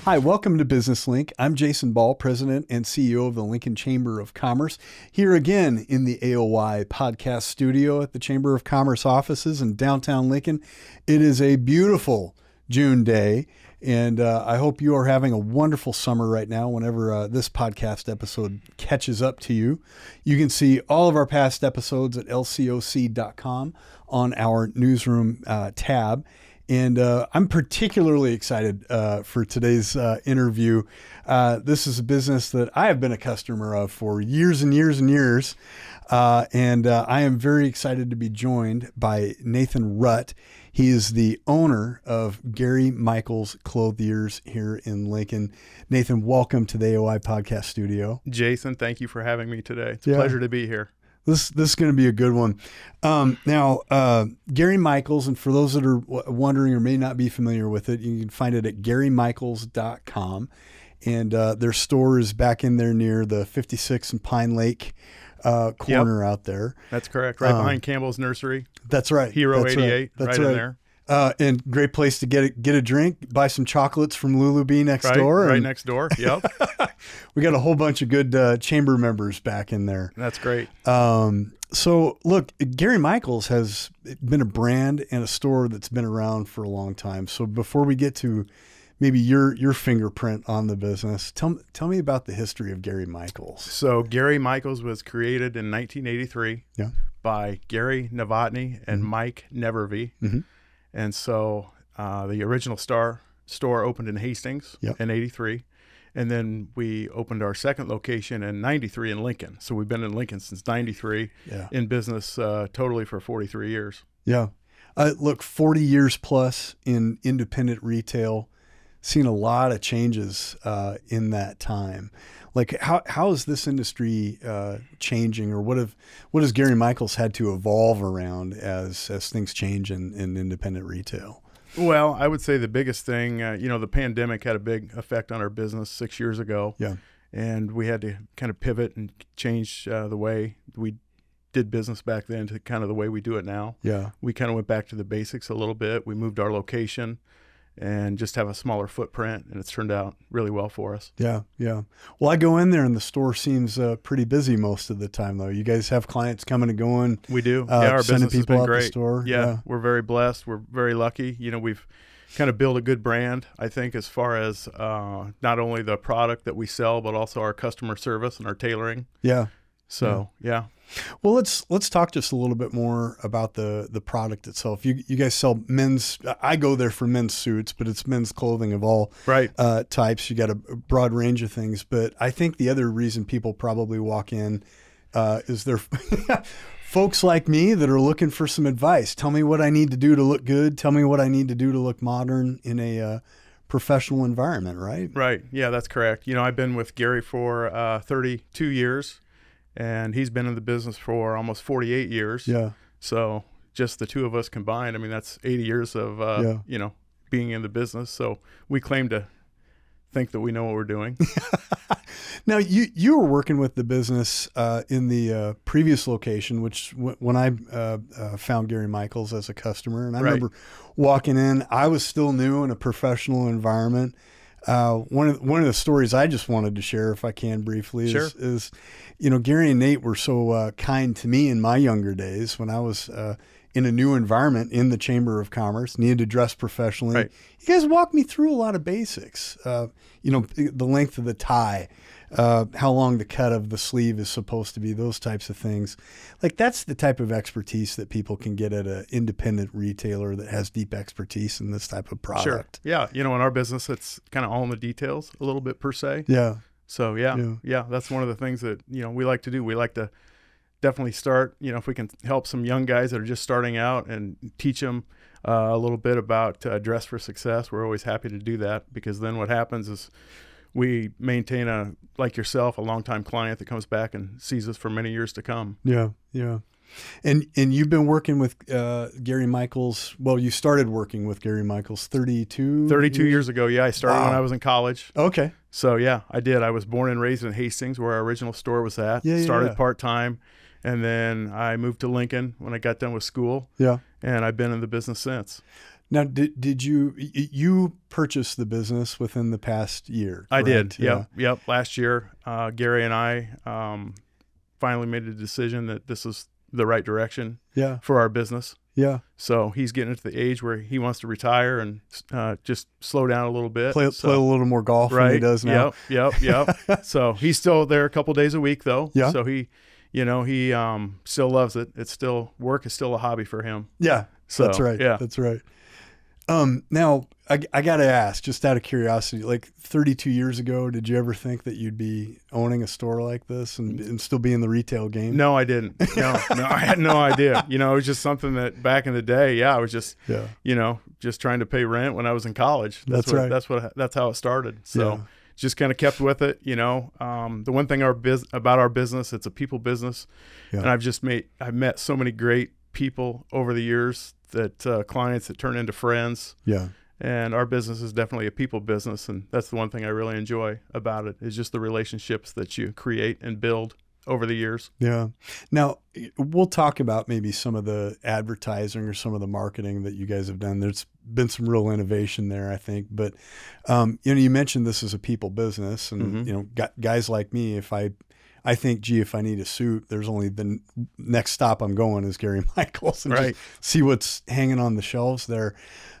Hi, welcome to Business Link. I'm Jason Ball, President and CEO of the Lincoln Chamber of Commerce, here again in the AOY podcast studio at the Chamber of Commerce offices in downtown Lincoln. It is a beautiful June day, and I hope you are having a wonderful summer right now whenever this podcast episode catches up to you. You can see all of our past episodes at lcoc.com on our newsroom tab. And I'm particularly excited for today's interview. This is a business that I have been a customer of for years and years and years. And I am very excited to be joined by Nathan Rutt. He is the owner of Gary Michaels Clothiers here in Lincoln. Nathan, welcome to the AOI podcast studio. Jason, thank you for having me today. It's a pleasure to be here. This is going to be a good one. Now, Gary Michaels, and for those that are wondering or may not be familiar with it, you can find it at GaryMichaels.com. And their store is back in there near the 56 and Pine Lake corner out there. That's correct. Right behind Campbell's Nursery. That's right. Hero that's 88, right. in there. And great place to get a drink, buy some chocolates from Lulu Bee next door. Right next door. Yep. We got a whole bunch of good chamber members back in there. That's great. So look, Gary Michaels has been a brand and a store that's been around for a long time. So before we get to maybe your fingerprint on the business, tell me about the history of Gary Michaels. So Gary Michaels was created in 1983 by Gary Novotny and Mike Nevervee. Mm-hmm. And so the original store opened in Hastings in 83. And then we opened our second location in 93 in Lincoln. So we've been in Lincoln since 93, in business totally for 43 years. Yeah. Look, 40 years plus in independent retail, seen a lot of changes in that time. Like how is this industry changing, or what has Gary Michaels had to evolve around as things change in independent retail? Well, I would say the biggest thing, the pandemic had a big effect on our business 6 years ago. Yeah. And we had to kind of pivot and change the way we did business back then to kind of the way we do it now. Yeah. We kind of went back to the basics a little bit. We moved our location and just have a smaller footprint, and it's turned out really well for us. Yeah, yeah. Well, I go in there, and the store seems pretty busy most of the time, though. You guys have clients coming and going. We do. Our business has been great. The store. Yeah, we're very blessed. We're very lucky. We've kind of built a good brand, I think, as far as not only the product that we sell, but also our customer service and our tailoring. Yeah. So, yeah. Well, let's talk just a little bit more about the product itself. You guys sell men's. I go there for men's suits, but it's men's clothing of all types. You got a broad range of things, but I think the other reason people probably walk in is they're folks like me that are looking for some advice. Tell me what I need to do to look good. Tell me what I need to do to look modern in a professional environment. Right. Right. Yeah, that's correct. I've been with Gary for 32 years. And he's been in the business for almost 48 years. Yeah. So just the two of us combined, that's 80 years of, being in the business. So we claim to think that we know what we're doing. Now, you were working with the business in the previous location, which when I found Gary Michaels as a customer, and I remember walking in, I was still new in a professional environment. One of the stories I just wanted to share, if I can briefly, is Gary and Nate were so kind to me in my younger days when I was in a new environment in the Chamber of Commerce, needed to dress professionally. Right. You guys walked me through a lot of basics. The length of the tie, how long the cut of the sleeve is supposed to be, those types of things. Like that's the type of expertise that people can get at an independent retailer that has deep expertise in this type of product. Sure. Yeah. In our business, it's kind of all in the details a little bit per se. Yeah. So yeah, that's one of the things that, we like to do. We like to definitely start, if we can help some young guys that are just starting out and teach them a little bit about Dress for Success. We're always happy to do that, because then what happens is we maintain like yourself, a longtime client that comes back and sees us for many years to come. Yeah. Yeah. And you've been working with Gary Michaels. Well, you started working with Gary Michaels 32 years ago. Yeah, I started when I was in college. Okay. So yeah, I did. I was born and raised in Hastings, where our original store was at. Started part-time, and then I moved to Lincoln when I got done with school. Yeah. And I've been in the business since. Now, did you purchase the business within the past year? Correct? I did. Yep. Last year, Gary and I finally made a decision that this is the right direction for our business. Yeah. So he's getting to the age where he wants to retire and just slow down a little bit. Play a little more golf than he does now. Yep. So he's still there a couple days a week though. Yeah. So he still loves it. It's still work is still a hobby for him. Yeah. So, that's right. Yeah. That's right. Now I got to ask, just out of curiosity, like 32 years ago, did you ever think that you'd be owning a store like this and still be in the retail game? No, I didn't. No, I had no idea. It was just something that back in the day, I was just, just trying to pay rent when I was in college. That's right. That's how it started. So just kind of kept with it. The one thing about our business, it's a people business. Yeah. And I've met so many great people over the years that clients that turn into friends. Yeah. And our business is definitely a people business. And that's the one thing I really enjoy about it is just the relationships that you create and build over the years. Yeah. Now we'll talk about maybe some of the advertising or some of the marketing that you guys have done. There's been some real innovation there, I think. But, you mentioned this is a people business and, guys like me, if I think, if I need a suit, there's only the next stop I'm going is Gary Michaels and just see what's hanging on the shelves there.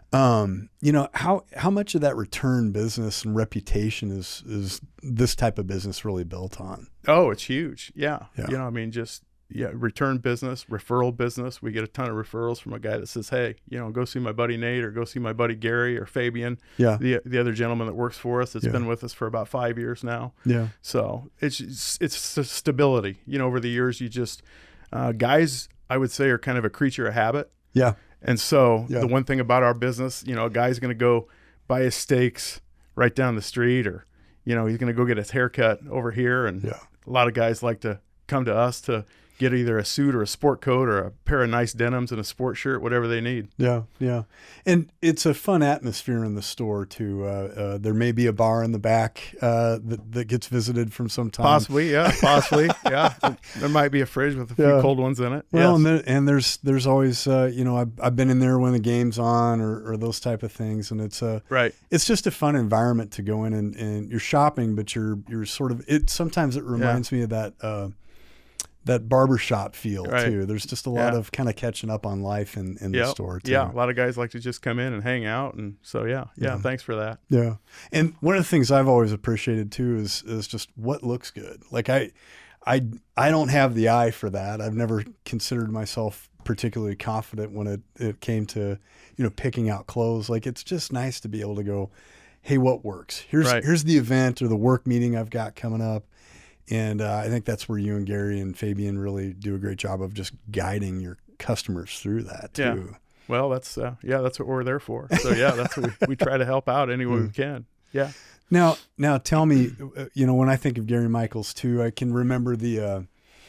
How much of that return business and reputation is this type of business really built on? Oh, it's huge. Yeah. Return business, referral business. We get a ton of referrals from a guy that says, hey, go see my buddy Nate or go see my buddy Gary or Fabian. Yeah. The other gentleman that works for us that's been with us for about 5 years now. Yeah. So it's stability. Over the years, you just guys, I would say, are kind of a creature of habit. Yeah. And so the one thing about our business, a guy's going to go buy his steaks right down the street or, he's going to go get his haircut over here. And a lot of guys like to come to us to get either a suit or a sport coat or a pair of nice denims and a sport shirt, whatever they need. Yeah, yeah. And it's a fun atmosphere in the store, too. There may be a bar in the back that gets visited from some time. Possibly, yeah. There might be a fridge with a few cold ones in it. Well, and there's always, I've been in there when the game's on or those type of things. And it's it's just a fun environment to go in and you're shopping, but you're sort of, sometimes it reminds me of that barbershop feel too. There's just a lot of kind of catching up on life in the store too. Yeah, a lot of guys like to just come in and hang out, and so thanks for that. Yeah, and one of the things I've always appreciated too is just what looks good. Like I don't have the eye for that. I've never considered myself particularly confident when it came to picking out clothes. Like it's just nice to be able to go, hey, what works? Here's the event or the work meeting I've got coming up. And I think that's where you and Gary and Fabian really do a great job of just guiding your customers through that too. Yeah. Well, that's what we're there for. So that's what we try to help out any way we can. Yeah. Now tell me, when I think of Gary Michaels too, I can remember the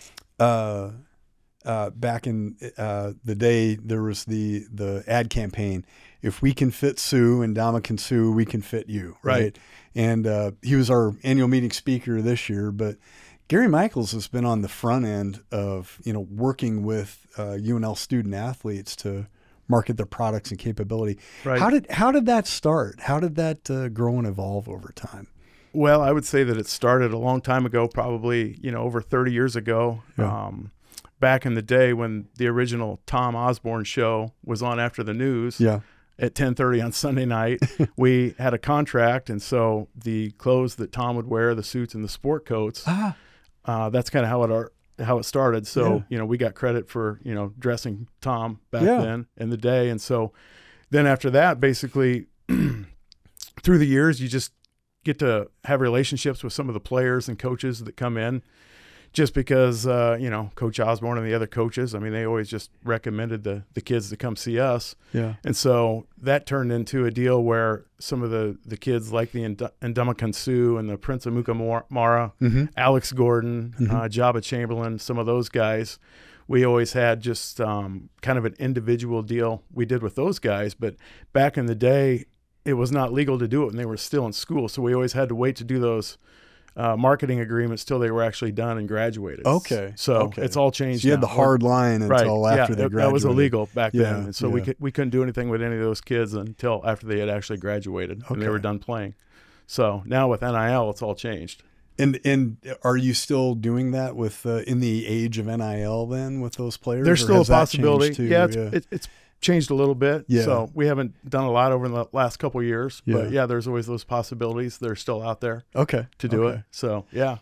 back in the day there was the ad campaign. If we can fit Sue and Dama can Sue, we can fit you. Right. And he was our annual meeting speaker this year, but Gary Michaels has been on the front end of, working with UNL student athletes to market their products and capability. Right. How did that start? How did that grow and evolve over time? Well, I would say that it started a long time ago, probably, over 30 years ago. Yeah. Back in the day when the original Tom Osborne show was on after the news. Yeah. At 10:30 on Sunday night, we had a contract, and so the clothes that Tom would wear, the suits and the sport coats, that's kind of how it started. So we got credit for dressing Tom back then in the day, and so then after that, basically through the years, you just get to have relationships with some of the players and coaches that come in. Just because, Coach Osborne and the other coaches, they always just recommended the kids to come see us. Yeah. And so that turned into a deal where some of the kids like the Ndamukong Suh and the Prince Amukamara, Alex Gordon, Jabba Chamberlain, some of those guys, we always had just kind of an individual deal we did with those guys. But back in the day, it was not legal to do it, and they were still in school. So we always had to wait to do those marketing agreements till they were actually done and graduated. Okay. So it's all changed. So you had the hard line until after they graduated. That was illegal back then. And so we couldn't do anything with any of those kids until after they had actually graduated and they were done playing. So now with NIL, it's all changed. And are you still doing that with in the age of NIL then with those players? There's still a possibility. Yeah, it's changed a little bit. Yeah. So we haven't done a lot over the last couple of years. Yeah. But there's always those possibilities. They're still out there. To do it. So yeah.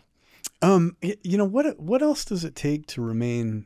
What else does it take to remain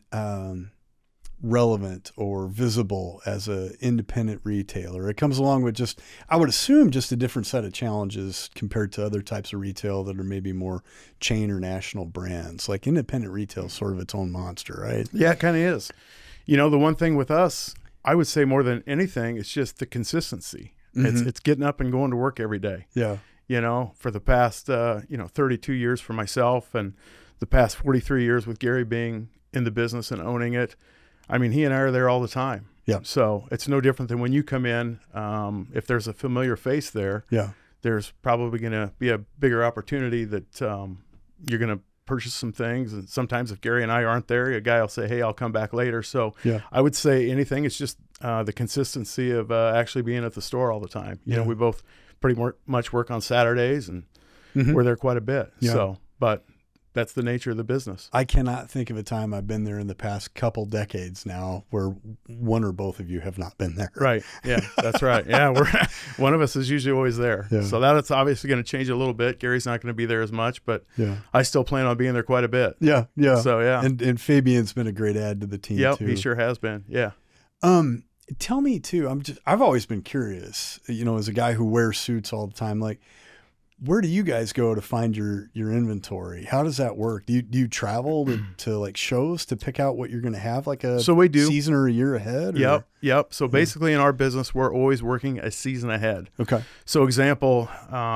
relevant or visible as an independent retailer? It comes along with just, I would assume, just a different set of challenges compared to other types of retail that are maybe more chain or national brands. Like independent retail is sort of its own monster, right? Yeah, it kind of is. The one thing with us, I would say more than anything, it's just the consistency. Mm-hmm. It's getting up and going to work every day. Yeah. For the past, 32 years for myself and the past 43 years with Gary being in the business and owning it. I mean, he and I are there all the time. Yeah. So it's no different than when you come in. If there's a familiar face there, there's probably going to be a bigger opportunity that you're going to purchase some things. And sometimes if Gary and I aren't there, a guy will say, hey, I'll come back later. So I would say anything. It's just the consistency of actually being at the store all the time. We both pretty much work on Saturdays and we're there quite a bit. Yeah. So, but that's the nature of the business. I cannot think of a time I've been there in the past couple decades now where one or both of you have not been there. Right. Yeah, that's right. Yeah, one of us is usually always there. Yeah. So that's obviously going to change a little bit. Gary's not going to be there as much, but I still plan on being there quite a bit. Yeah, yeah. So yeah. And Fabian's been a great add to the team too. He sure has been. Yeah. Tell me too. I've always been curious. As a guy who wears suits all the time, like, where do you guys go to find your inventory? How does that work? Do you travel to like shows to pick out what you're going to have like a season or a year ahead? Or? Yep. So basically in our business, we're always working a season ahead. Okay. So example,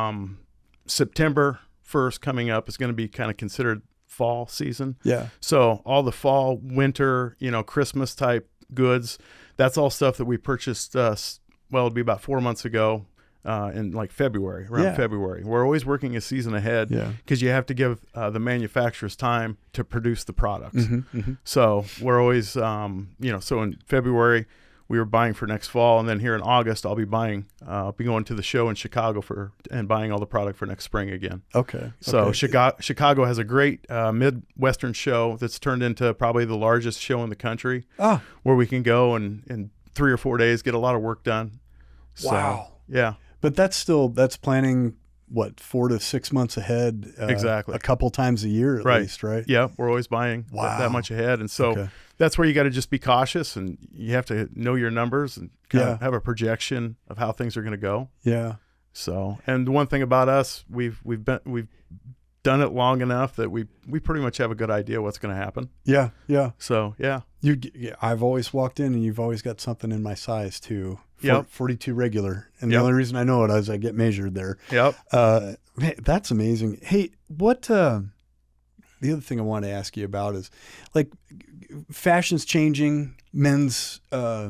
September 1st coming up is going to be kind of considered fall season. Yeah. So all the fall, winter, Christmas type goods, that's all stuff that we purchased, it'd be about 4 months ago. In like February, around February. We're always working a season ahead because you have to give the manufacturers time to produce the products. Mm-hmm, mm-hmm. So we're always, so in February we were buying for next fall, and then here in August I'll be going to the show in Chicago and buying all the product for next spring again. Okay. So Chicago has a great Midwestern show that's turned into probably the largest show in the country, where we can go and in 3 or 4 days get a lot of work done. So, wow. Yeah. But that's planning, 4 to 6 months ahead? Exactly. A couple times a year at least, right? Yeah, we're always buying that much ahead. And so that's where you got to just be cautious, and you have to know your numbers and kind of have a projection of how things are going to go. Yeah. So, and the one thing about us, we've done it long enough that we pretty much have a good idea what's going to happen. Yeah. Yeah. So, yeah. I've always walked in and you've always got something in my size too. 42 regular. And the only reason I know it is I get measured there. Yep. Man, that's amazing. Hey, what, the other thing I want to ask you about is like fashion's changing, men's,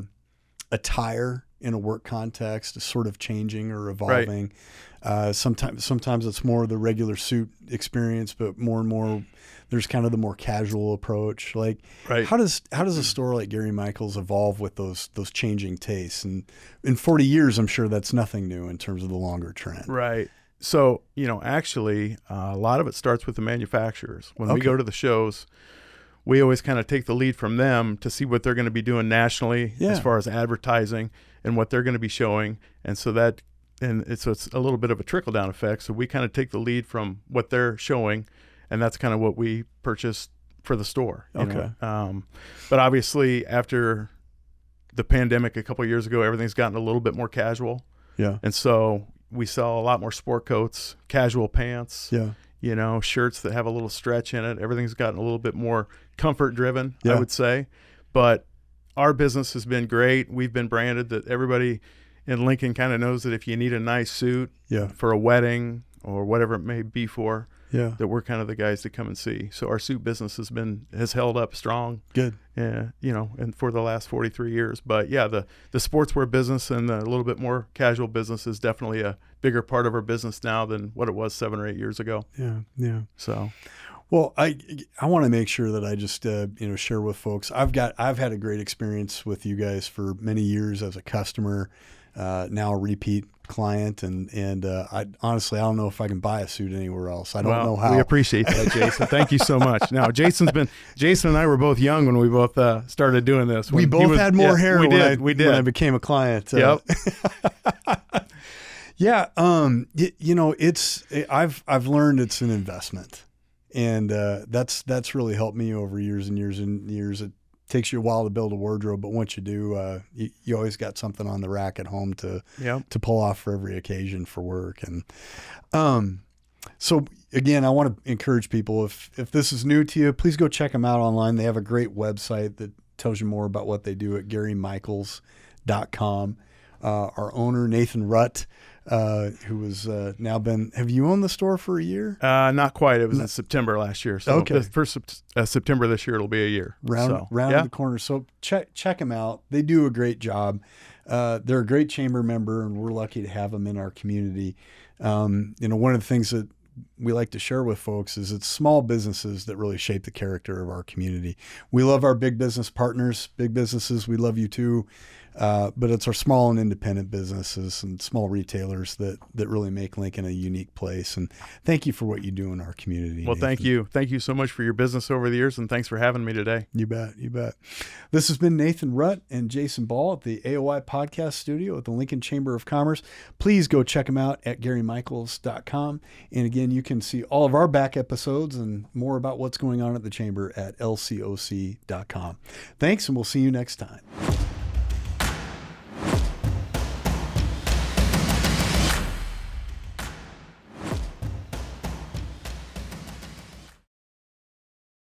attire in a work context is sort of changing or evolving. Right. Sometimes it's more the regular suit experience, but more and more there's kind of the more casual approach. Like, how does a store like Gary Michaels evolve with those changing tastes? And in 40 years, I'm sure that's nothing new in terms of the longer trend. Right. So, actually, a lot of it starts with the manufacturers. When we go to the shows, we always kind of take the lead from them to see what they're going to be doing nationally as far as advertising and what they're going to be showing. And so it's a little bit of a trickle down effect. So we kind of take the lead from what they're showing, and that's kind of what we purchased for the store. You know? But obviously after the pandemic a couple of years ago, everything's gotten a little bit more casual. Yeah. And so we sell a lot more sport coats, casual pants, shirts that have a little stretch in it. Everything's gotten a little bit more comfort driven, I would say. But our business has been great. We've been branded that everybody in Lincoln kind of knows that if you need a nice suit for a wedding or whatever it may be for, that we're kind of the guys to come and see. So our suit business has held up strong. Good. And for the last 43 years. But yeah, the sportswear business and the little bit more casual business is definitely a bigger part of our business now than what it was 7 or 8 years ago. Yeah. So, well, I want to make sure that I just share with folks. I've had a great experience with you guys for many years as a customer, now a repeat client, and I honestly, I don't know if I can buy a suit anywhere else. I don't know how. We appreciate that, Jason. Thank you so much. Now, Jason and I were both young when we both started doing this. We both had more hair when I became a client. Yep. Yeah. I've learned it's an investment, and that's really helped me over years and years and years. It takes you a while to build a wardrobe, but once you do, you always got something on the rack at home to pull off for every occasion for work. And so again, I want to encourage people, if this is new to you, please go check them out online. They have a great website that tells you more about what they do at GaryMichaels.com. Our owner, Nathan Rutt, who has now been, have you owned the store for a year? Not quite. It was in September last year. So the first September this year, it'll be a year. Round the corner. So check them out. They do a great job. They're a great chamber member, and we're lucky to have them in our community. One of the things that we like to share with folks is it's small businesses that really shape the character of our community. We love our big business partners, big businesses. We love you too. But it's our small and independent businesses and small retailers that really make Lincoln a unique place. And thank you for what you do in our community. Well, Nathan. Thank you. Thank you so much for your business over the years, and thanks for having me today. You bet. This has been Nathan Rutt and Jason Ball at the AOI Podcast Studio at the Lincoln Chamber of Commerce. Please go check them out at GaryMichaels.com. And again, you can see all of our back episodes and more about what's going on at the Chamber at LCOC.com. Thanks, and we'll see you next time.